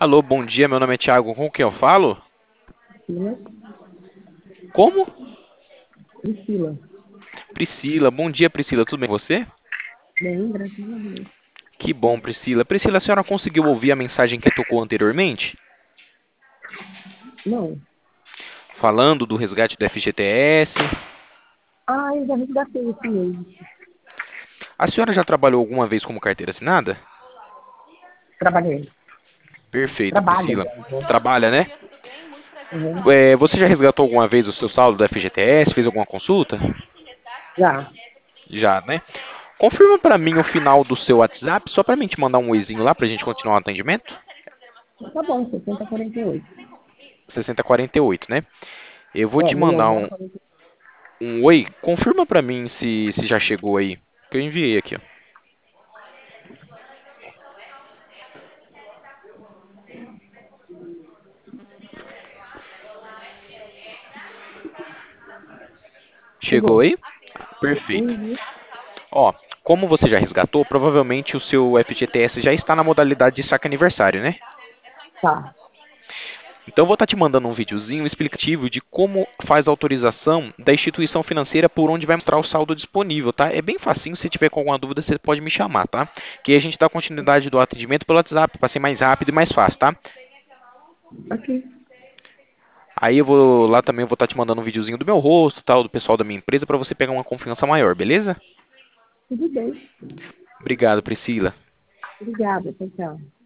Alô, bom dia, meu nome é Thiago, com quem eu falo? Priscila. Como? Priscila. Priscila, bom dia Priscila, tudo bem com você? Bem, graças a Deus. Que bom, Priscila. Priscila, a senhora conseguiu ouvir a mensagem que tocou anteriormente? Não. Falando do resgate do FGTS. Ah, eu já resgatei esse mês. A senhora já trabalhou alguma vez como carteira assinada? Trabalhei. Perfeito, Trabalho, Priscila. aliás, né? Trabalha, né? Uhum. Você já resgatou alguma vez o seu saldo do FGTS? Fez alguma consulta? Já. Já, né? Confirma pra mim o final do seu WhatsApp, só pra mim te mandar um oizinho lá pra gente continuar o atendimento. Tá bom, 6048. 6048, né? Eu vou É, te mandar 61 48. um oi. Confirma pra mim se já chegou aí. Que eu enviei aqui, ó. Chegou Chegou. aí? Perfeito. Uhum. Ó, como você já resgatou, provavelmente o seu FGTS já está na modalidade de saque aniversário, né? Tá. Então eu vou estar te mandando um videozinho explicativo de como faz a autorização da instituição financeira por onde vai mostrar o saldo disponível, tá? É bem facinho, se tiver com alguma dúvida você pode me chamar, tá? Que aí a gente dá continuidade do atendimento pelo WhatsApp, para ser mais rápido e mais fácil, tá? Aqui. Aí eu vou lá também, eu vou estar te mandando um videozinho do meu rosto, tal, do pessoal da minha empresa, para você pegar uma confiança maior, beleza? Tudo bem. Obrigado, Priscila. Obrigada, tchau, tchau.